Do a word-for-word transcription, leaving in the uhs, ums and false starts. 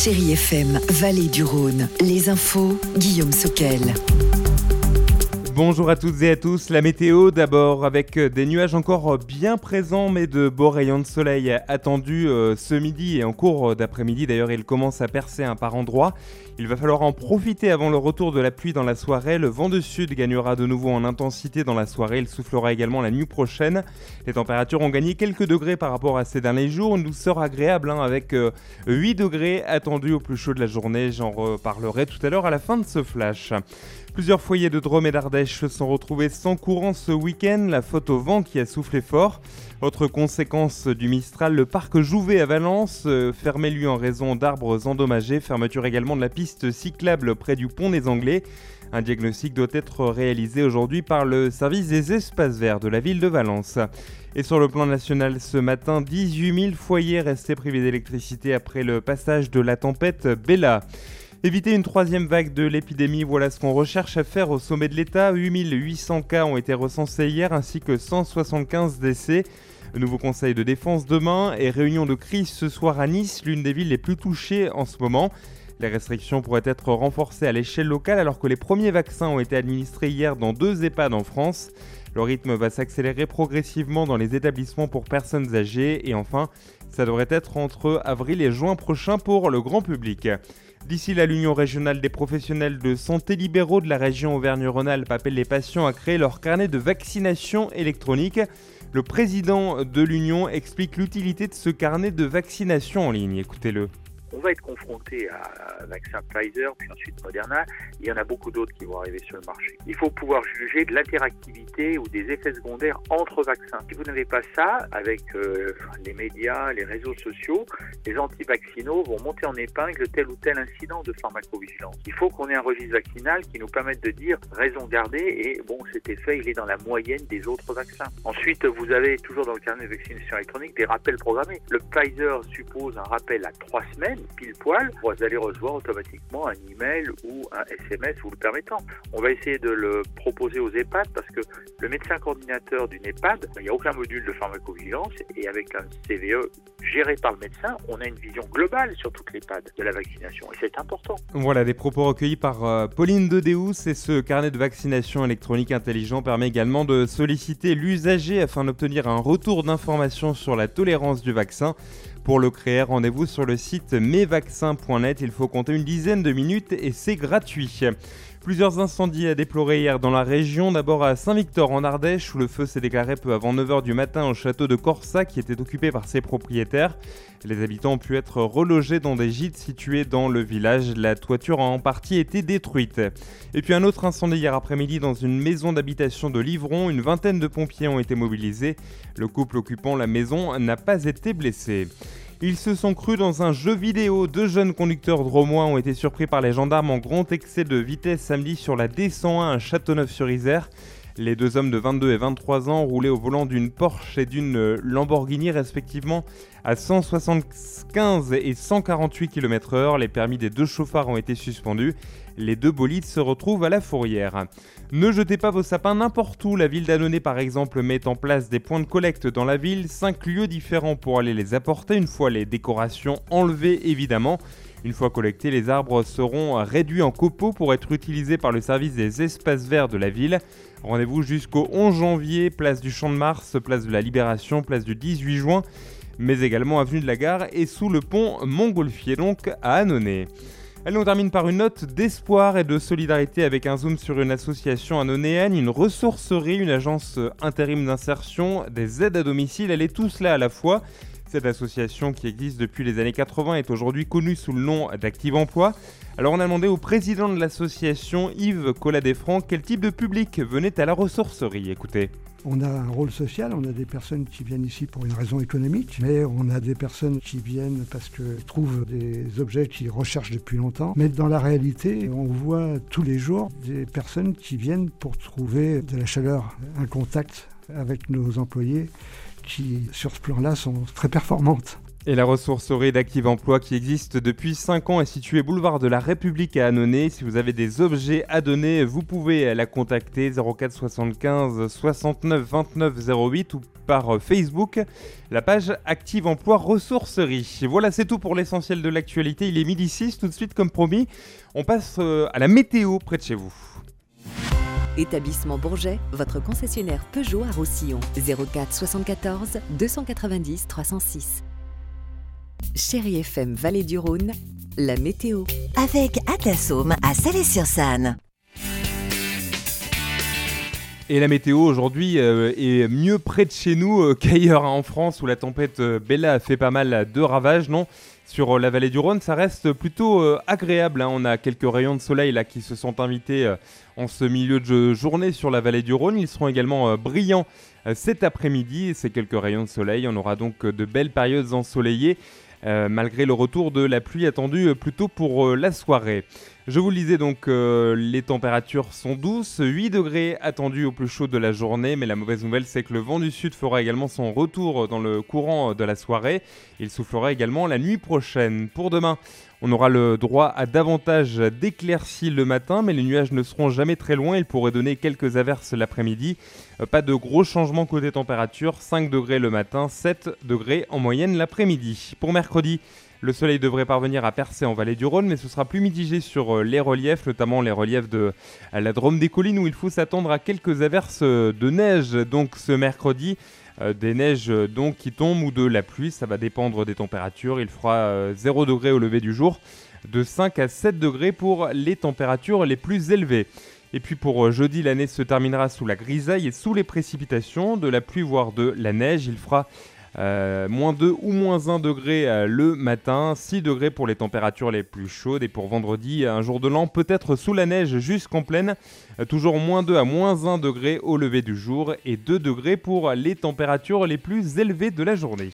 Chérie F M, Vallée du Rhône. Les infos, Guillaume Soquel. Bonjour à toutes et à tous, la météo d'abord avec des nuages encore bien présents mais de beaux rayons de soleil attendus euh, ce midi et en cours d'après-midi. D'ailleurs il commence à percer un par endroits. Il va falloir en profiter avant le retour de la pluie dans la soirée. Le vent de sud gagnera de nouveau en intensité dans la soirée. Il soufflera également la nuit prochaine. Les températures ont gagné quelques degrés par rapport à ces derniers jours. Une douceur agréable hein, avec euh, huit degrés attendus au plus chaud de la journée. J'en reparlerai tout à l'heure à la fin de ce flash. Plusieurs foyers de Drôme et d'Ardèche se sont retrouvés sans courant ce week-end, la faute au vent qui a soufflé fort. Autre conséquence du Mistral, le parc Jouvet à Valence, euh, fermé lui en raison d'arbres endommagés. Fermeture également de la piste cyclable près du pont des Anglais. Un diagnostic doit être réalisé aujourd'hui par le service des espaces verts de la ville de Valence. Et sur le plan national, ce matin, dix-huit mille foyers restés privés d'électricité après le passage de la tempête Bella. Éviter une troisième vague de l'épidémie, voilà ce qu'on recherche à faire au sommet de l'État. huit mille huit cents cas ont été recensés hier ainsi que cent soixante-quinze décès. Nouveau conseil de défense demain et réunion de crise ce soir à Nice, l'une des villes les plus touchées en ce moment. Les restrictions pourraient être renforcées à l'échelle locale alors que les premiers vaccins ont été administrés hier dans deux EHPAD en France. Le rythme va s'accélérer progressivement dans les établissements pour personnes âgées et enfin, ça devrait être entre avril et juin prochain pour le grand public. D'ici là, l'Union régionale des professionnels de santé libéraux de la région Auvergne-Rhône-Alpes appelle les patients à créer leur carnet de vaccination électronique. Le président de l'Union explique l'utilité de ce carnet de vaccination en ligne. Écoutez-le. On va être confronté à un vaccin Pfizer, puis ensuite Moderna. Il y en a beaucoup d'autres qui vont arriver sur le marché. Il faut pouvoir juger de l'interactivité ou des effets secondaires entre vaccins. Si vous n'avez pas ça, avec euh, les médias, les réseaux sociaux, les anti-vaccinaux vont monter en épingle tel ou tel incident de pharmacovigilance. Il faut qu'on ait un registre vaccinal qui nous permette de dire raison gardée et bon, cet effet, il est dans la moyenne des autres vaccins. Ensuite, vous avez toujours dans le carnet de vaccination électronique des rappels programmés. Le Pfizer suppose un rappel à trois semaines, pile poil, vous allez recevoir automatiquement un email ou un S M S vous le permettant. On va essayer de le proposer aux EHPAD parce que le médecin coordinateur d'une EHPAD, il n'y a aucun module de pharmacovigilance et avec un C V E géré par le médecin, on a une vision globale sur toute l'EHPAD de la vaccination et c'est important. Voilà des propos recueillis par euh, Pauline Dedeus et ce carnet de vaccination électronique intelligent permet également de solliciter l'usager afin d'obtenir un retour d'information sur la tolérance du vaccin. Pour le créer, rendez-vous sur le site mes vaccins point net. Il faut compter une dizaine de minutes et c'est gratuit. Plusieurs incendies à déplorer hier dans la région. D'abord à Saint-Victor en Ardèche où le feu s'est déclaré peu avant neuf heures du matin au château de Corsa qui était occupé par ses propriétaires. Les habitants ont pu être relogés dans des gîtes situés dans le village. La toiture a en partie été détruite. Et puis un autre incendie hier après-midi dans une maison d'habitation de Livron. Une vingtaine de pompiers ont été mobilisés. Le couple occupant la maison n'a pas été blessé. Ils se sont crus dans un jeu vidéo. Deux jeunes conducteurs drômois ont été surpris par les gendarmes en grand excès de vitesse samedi sur la D cent un à Châteauneuf-sur-Isère. Les deux hommes de vingt-deux et vingt-trois ans roulaient au volant d'une Porsche et d'une Lamborghini respectivement à cent soixante-quinze et cent quarante-huit kilomètres heure. Les permis des deux chauffards ont été suspendus. Les deux bolides se retrouvent à la fourrière. Ne jetez pas vos sapins n'importe où. La ville d'Annonay par exemple met en place des points de collecte dans la ville. Cinq lieux différents pour aller les apporter une fois les décorations enlevées évidemment. Une fois collectés, les arbres seront réduits en copeaux pour être utilisés par le service des espaces verts de la ville. Rendez-vous jusqu'au onze janvier, place du Champ de Mars, place de la Libération, place du dix-huit juin, mais également avenue de la Gare et sous le pont Montgolfier, donc à Annonay. Allez, on termine par une note d'espoir et de solidarité avec un zoom sur une association annonayenne, une ressourcerie, une agence intérim d'insertion, des aides à domicile. Elle est tout cela à la fois. Cette association qui existe depuis les années quatre-vingts est aujourd'hui connue sous le nom d'Active Emploi. Alors on a demandé au président de l'association, Yves Collat-Desfrancs, quel type de public venait à la ressourcerie. Écoutez. On a un rôle social, on a des personnes qui viennent ici pour une raison économique, mais on a des personnes qui viennent parce qu'ils trouvent des objets qu'ils recherchent depuis longtemps. Mais dans la réalité, on voit tous les jours des personnes qui viennent pour trouver de la chaleur, un contact avec nos employés qui, sur ce plan-là, sont très performantes. Et la ressourcerie d'Active Emploi qui existe depuis cinq ans est située boulevard de la République à Annonay. Si vous avez des objets à donner, vous pouvez la contacter zéro quatre soixante-quinze soixante-neuf vingt-neuf zéro huit ou par Facebook, la page Active Emploi Ressourcerie. Voilà, c'est tout pour l'essentiel de l'actualité. Il est midi six, tout de suite comme promis, on passe à la météo près de chez vous. Établissement Bourget, votre concessionnaire Peugeot à Roussillon. zéro quatre soixante-quatorze deux cent quatre-vingt-dix trois cent six. Chérie F M Vallée du Rhône, la météo. Avec Atlasome à Salé-sur-Sanne. Et la météo aujourd'hui euh, est mieux près de chez nous euh, qu'ailleurs hein, en France où la tempête euh, Bella a fait pas mal de ravages, non ? Sur euh, la vallée du Rhône, ça reste plutôt euh, agréable. Hein. On a quelques rayons de soleil là qui se sont invités euh, en ce milieu de journée sur la vallée du Rhône. Ils seront également euh, brillants euh, cet après-midi. Ces quelques rayons de soleil, on aura donc euh, de belles périodes ensoleillées. Euh, malgré le retour de la pluie attendue euh, plutôt pour euh, la soirée. Je vous le disais donc, euh, les températures sont douces, huit degrés attendus au plus chaud de la journée, mais la mauvaise nouvelle c'est que le vent du sud fera également son retour dans le courant de la soirée. Il soufflera également la nuit prochaine. Pour demain, on aura le droit à davantage d'éclaircies le matin, mais les nuages ne seront jamais très loin. Ils pourraient donner quelques averses l'après-midi. Euh, pas de gros changements côté température, cinq degrés le matin, sept degrés en moyenne l'après-midi. Pour mercredi, le soleil devrait parvenir à percer en vallée du Rhône, mais ce sera plus mitigé sur les reliefs, notamment les reliefs de la Drôme des Collines, où il faut s'attendre à quelques averses de neige. Donc ce mercredi, euh, des neiges donc qui tombent ou de la pluie, ça va dépendre des températures. Il fera euh, zéro degré au lever du jour, de cinq à sept degrés pour les températures les plus élevées. Et puis pour jeudi, l'année se terminera sous la grisaille et sous les précipitations, de la pluie voire de la neige. Il fera Euh, moins deux ou moins un degré euh, le matin, six degrés pour les températures les plus chaudes. Et pour vendredi, un jour de l'an peut-être sous la neige jusqu'en pleine, euh, toujours moins deux à moins un degré au lever du jour et deux degrés pour les températures les plus élevées de la journée.